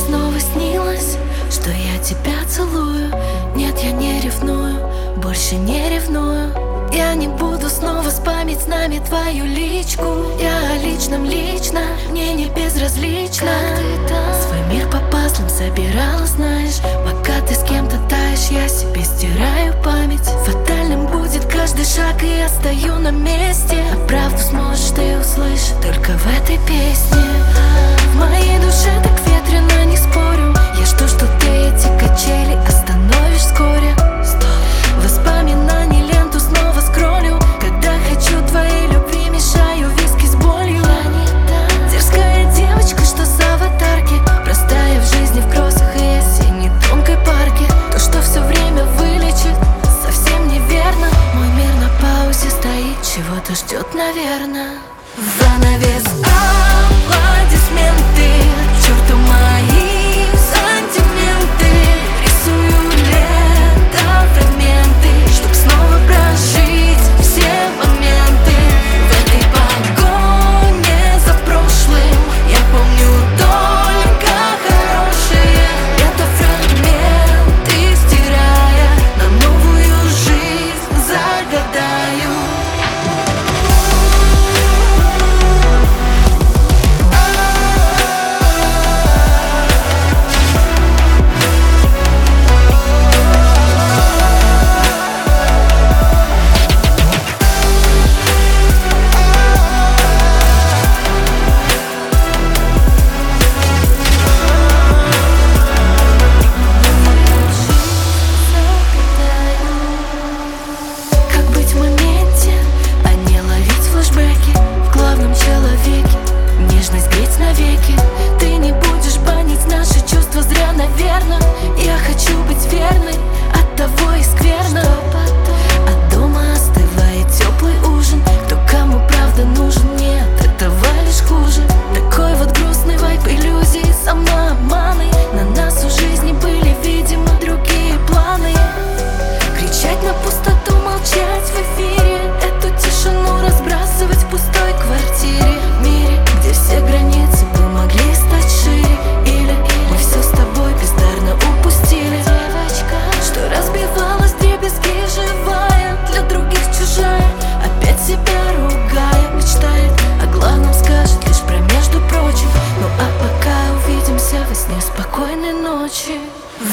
снова снилось, что я тебя целую. Нет, я не ревную, больше не ревную. Я не буду снова спамить с нами твою личку. Я о личном лично, мне не безразлично. Свой мир по пазлам собирала, знаешь. Пока ты с кем-то таешь, я себе стираю память. Фатальным будет каждый шаг, и я стою на месте. А правду сможешь ты услышать только в этой песне. В моей душе так ветрено, не спорю. Я жду, что ты эти качели остановишь вскоре. Воспоминаний ленту снова скроллю. Когда хочу твоей любви, мешаю виски с болью. Дерзкая девочка, что с аватарки, простая в жизни в кроссах и осенней тонкой парке. То, что все время вылечит, совсем неверно. Мой мир на паузе стоит, чего-то ждет, наверное. Занавес, аплодисменты, к черту мои сантименты. Рисую лето фрагменты, чтоб снова прожить все моменты. В этой погоне за прошлым я помню только хорошие. Это фрагменты, стирая, на новую жизнь загадаю. Ты не будешь банить наши чувства зря, наверно. Я хочу быть верной, оттого и скверно. А дома остывает теплый ужин. Кто кому правда нужен, нет, этого лишь хуже. Такой вот грустный вайб, иллюзии, самообманы. На нас у жизни были, видимо, другие планы. Кричать на пустоту, молчать в эфире, эту тишину разбрасывать в пустой квартире. В мире, где все границы бы могли стать шире. Или мы все с тобой бездарно упустили. Девочка, что разбивалась вдребезги, живая, для других чужая, опять себя ругая. Мечтает, о главном скажет лишь про между прочим. Ну а пока увидимся во сне, спокойной ночи.